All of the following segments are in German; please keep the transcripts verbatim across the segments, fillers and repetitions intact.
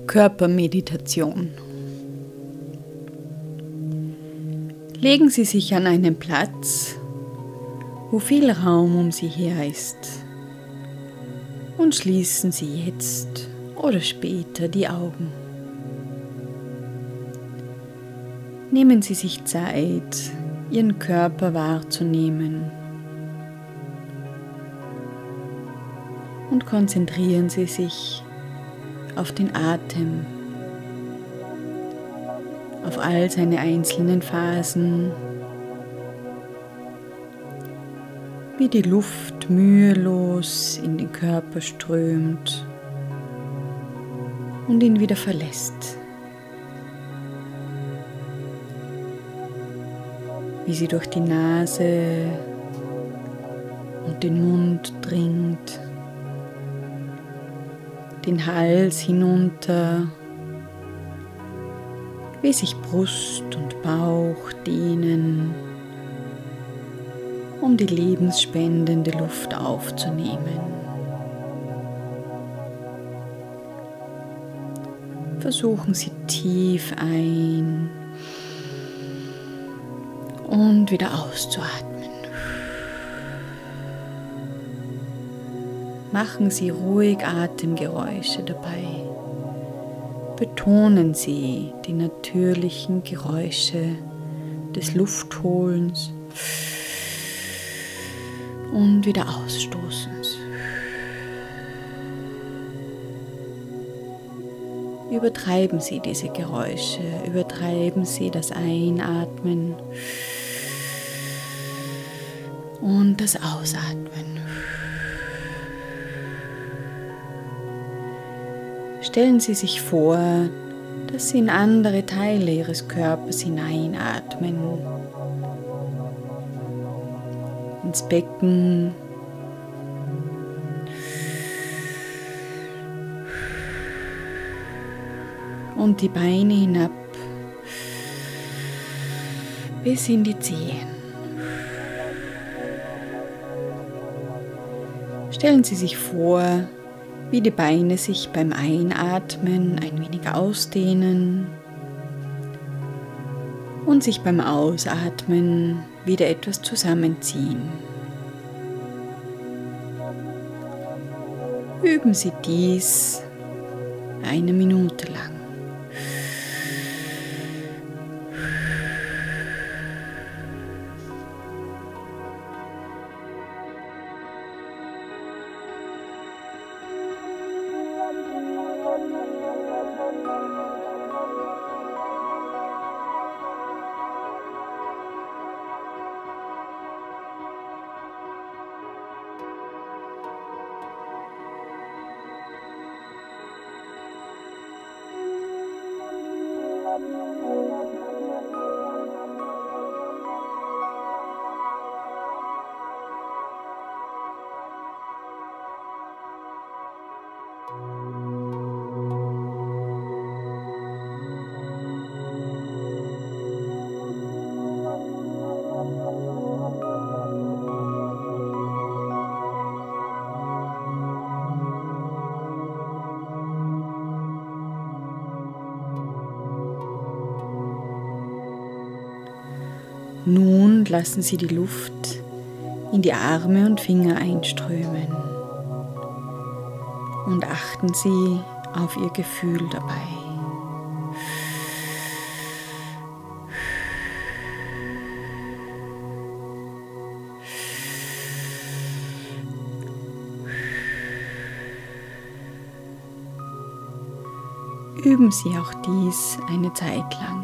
Körpermeditation. Legen Sie sich an einen Platz, wo viel Raum um Sie her ist, und schließen Sie jetzt oder später die Augen. Nehmen Sie sich Zeit, Ihren Körper wahrzunehmen und konzentrieren Sie sich auf den Atem, auf all seine einzelnen Phasen, wie die Luft mühelos in den Körper strömt und ihn wieder verlässt, wie sie durch die Nase und den Mund dringt, den Hals hinunter, wie sich Brust und Bauch dehnen, um die lebensspendende Luft aufzunehmen. Versuchen Sie tief ein und wieder auszuatmen. Machen Sie ruhig Atemgeräusche dabei. Betonen Sie die natürlichen Geräusche des Luftholens und wieder Ausstoßens. Übertreiben Sie diese Geräusche, übertreiben Sie das Einatmen und das Ausatmen. Stellen Sie sich vor, dass Sie in andere Teile Ihres Körpers hineinatmen, ins Becken, und die Beine hinab bis in die Zehen. Stellen Sie sich vor, wie die Beine sich beim Einatmen ein wenig ausdehnen und sich beim Ausatmen wieder etwas zusammenziehen. Üben Sie dies eine Minute lang. Nun lassen Sie die Luft in die Arme und Finger einströmen und achten Sie auf Ihr Gefühl dabei. Üben Sie auch dies eine Zeit lang.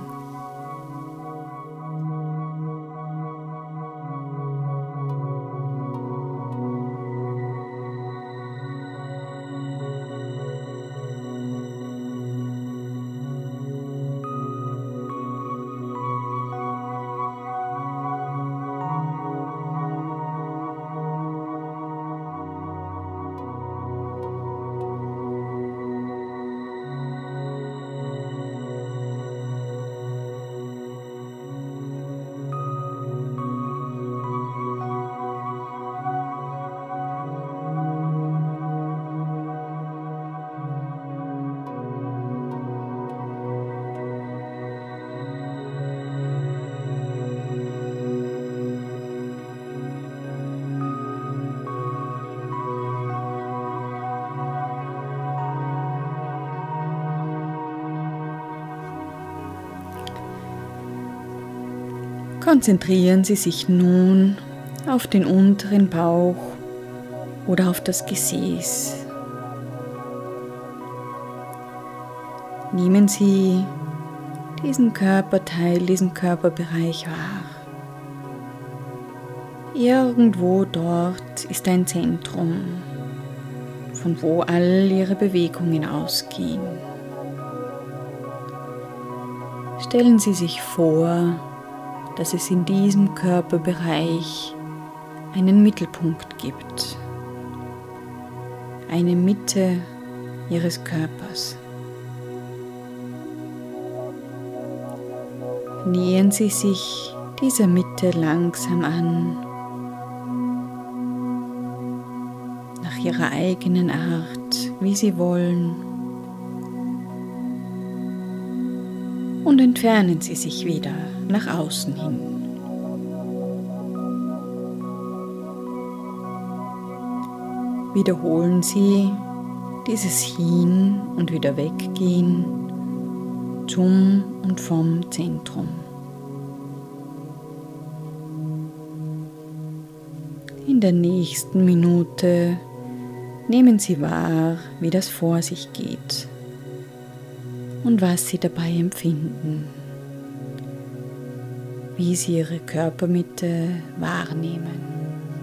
Konzentrieren Sie sich nun auf den unteren Bauch oder auf das Gesäß. Nehmen Sie diesen Körperteil, diesen Körperbereich wahr. Irgendwo dort ist ein Zentrum, von wo all Ihre Bewegungen ausgehen. Stellen Sie sich vor, dass es in diesem Körperbereich einen Mittelpunkt gibt, eine Mitte Ihres Körpers. Nähern Sie sich dieser Mitte langsam an, nach Ihrer eigenen Art, wie Sie wollen, und entfernen Sie sich wieder nach außen hin. Wiederholen Sie dieses Hin- und wieder Weggehen zum und vom Zentrum. In der nächsten Minute nehmen Sie wahr, wie das vor sich geht und was Sie dabei empfinden, wie Sie Ihre Körpermitte wahrnehmen.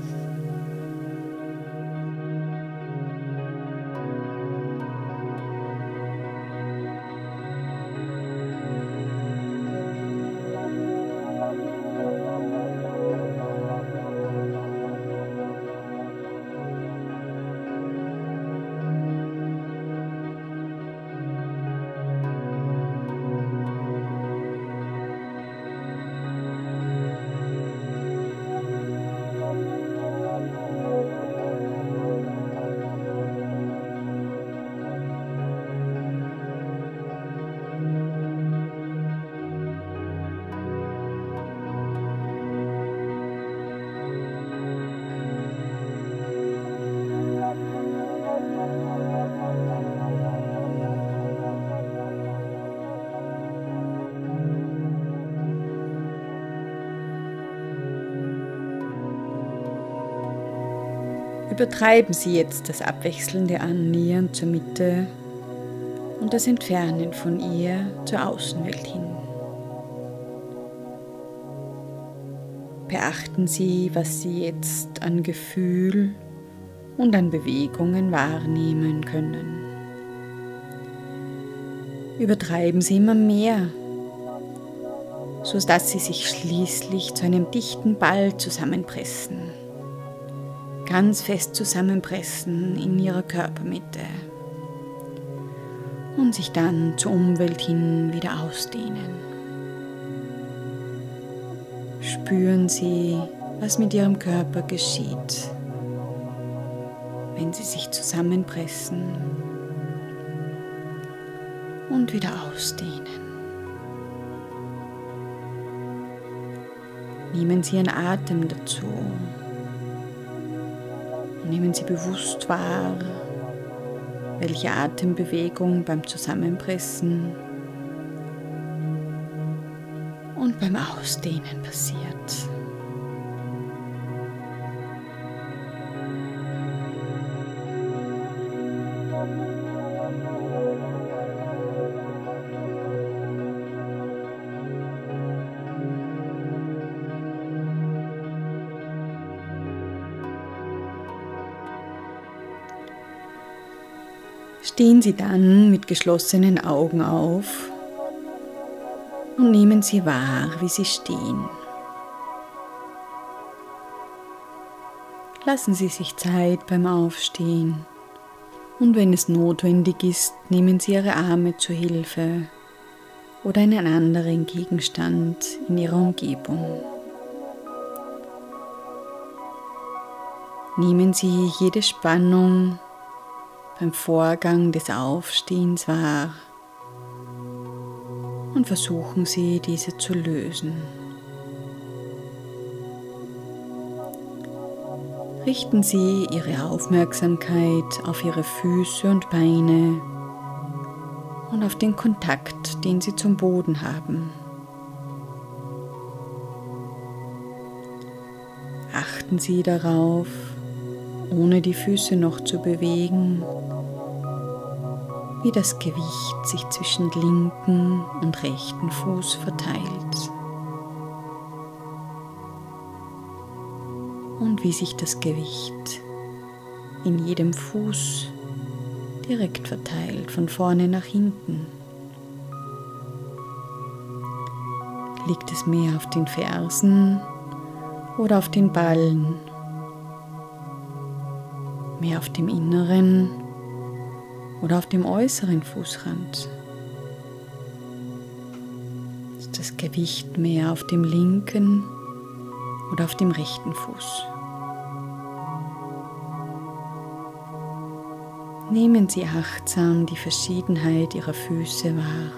Übertreiben Sie jetzt das abwechselnde Annähern zur Mitte und das Entfernen von ihr zur Außenwelt hin. Beachten Sie, was Sie jetzt an Gefühl und an Bewegungen wahrnehmen können. Übertreiben Sie immer mehr, sodass Sie sich schließlich zu einem dichten Ball zusammenpressen. Ganz fest zusammenpressen in Ihrer Körpermitte und sich dann zur Umwelt hin wieder ausdehnen. Spüren Sie, was mit Ihrem Körper geschieht, wenn Sie sich zusammenpressen und wieder ausdehnen. Nehmen Sie Ihren Atem dazu. Nehmen Sie bewusst wahr, welche Atembewegung beim Zusammenpressen und beim Ausdehnen passiert. Stehen Sie dann mit geschlossenen Augen auf und nehmen Sie wahr, wie Sie stehen. Lassen Sie sich Zeit beim Aufstehen und wenn es notwendig ist, nehmen Sie Ihre Arme zur Hilfe oder einen anderen Gegenstand in Ihrer Umgebung. Nehmen Sie jede Spannung beim Vorgang des Aufstehens wahr und versuchen Sie, diese zu lösen. Richten Sie Ihre Aufmerksamkeit auf Ihre Füße und Beine und auf den Kontakt, den Sie zum Boden haben. Achten Sie darauf, ohne die Füße noch zu bewegen, wie das Gewicht sich zwischen linken und rechten Fuß verteilt und wie sich das Gewicht in jedem Fuß direkt verteilt, von vorne nach hinten. Liegt es mehr auf den Fersen oder auf den Ballen? Mehr auf dem inneren oder auf dem äußeren Fußrand? Ist das Gewicht mehr auf dem linken oder auf dem rechten Fuß? Nehmen Sie achtsam die Verschiedenheit Ihrer Füße wahr.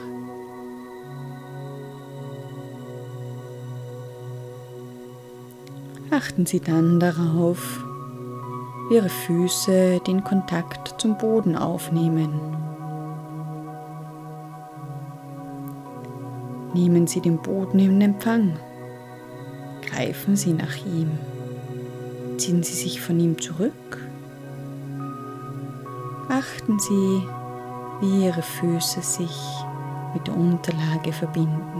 Achten Sie dann darauf, wie Ihre Füße den Kontakt zum Boden aufnehmen. Nehmen Sie den Boden in Empfang. Greifen Sie nach ihm. Ziehen Sie sich von ihm zurück. Achten Sie, wie Ihre Füße sich mit der Unterlage verbinden.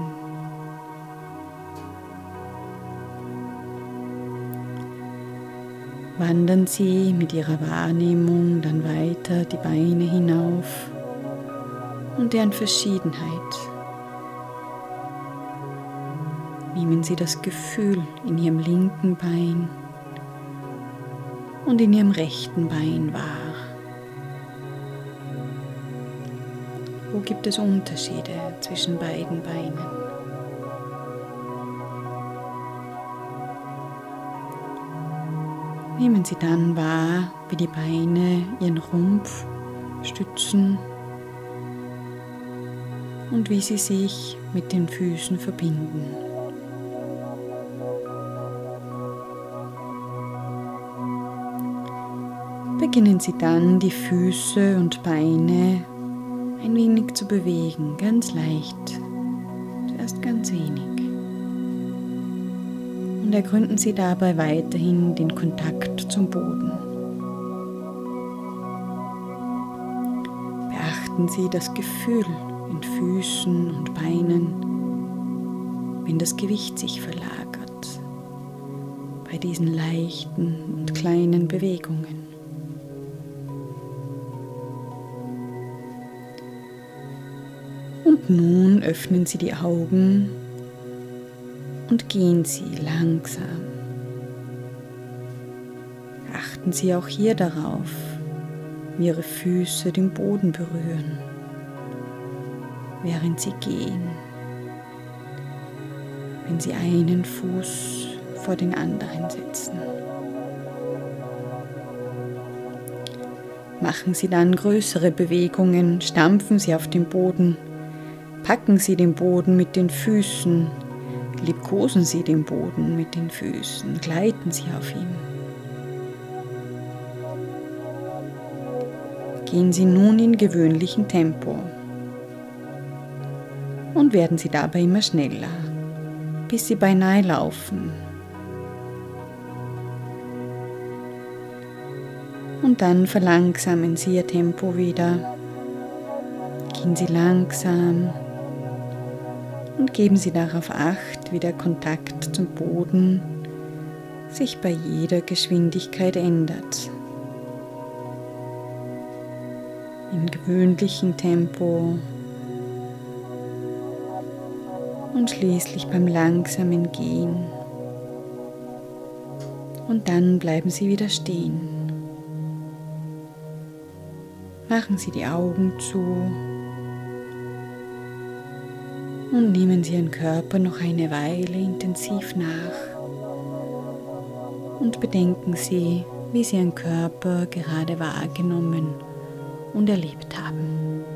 Wandern Sie mit Ihrer Wahrnehmung dann weiter die Beine hinauf und deren Verschiedenheit. Nehmen Sie das Gefühl in Ihrem linken Bein und in Ihrem rechten Bein wahr. Wo gibt es Unterschiede zwischen beiden Beinen? Nehmen Sie dann wahr, wie die Beine Ihren Rumpf stützen und wie sie sich mit den Füßen verbinden. Beginnen Sie dann, die Füße und Beine ein wenig zu bewegen, ganz leicht, zuerst ganz wenig. Und ergründen Sie dabei weiterhin den Kontakt zum Boden. Beachten Sie das Gefühl in Füßen und Beinen, wenn das Gewicht sich verlagert, bei diesen leichten und kleinen Bewegungen. Und nun öffnen Sie die Augen und gehen Sie langsam. Achten Sie auch hier darauf, wie Ihre Füße den Boden berühren, während Sie gehen, wenn Sie einen Fuß vor den anderen setzen. Machen Sie dann größere Bewegungen, stampfen Sie auf den Boden, packen Sie den Boden mit den Füßen, liebkosen Sie den Boden mit den Füßen, gleiten Sie auf ihm. Gehen Sie nun in gewöhnlichem Tempo und werden Sie dabei immer schneller, bis Sie beinahe laufen. Und dann verlangsamen Sie Ihr Tempo wieder. Gehen Sie langsam und geben Sie darauf Acht, wie der Kontakt zum Boden sich bei jeder Geschwindigkeit ändert. Im gewöhnlichen Tempo und schließlich beim langsamen Gehen. Und dann bleiben Sie wieder stehen. Machen Sie die Augen zu und nehmen Sie Ihren Körper noch eine Weile intensiv nach und bedenken Sie, wie Sie Ihren Körper gerade wahrgenommen und erlebt haben.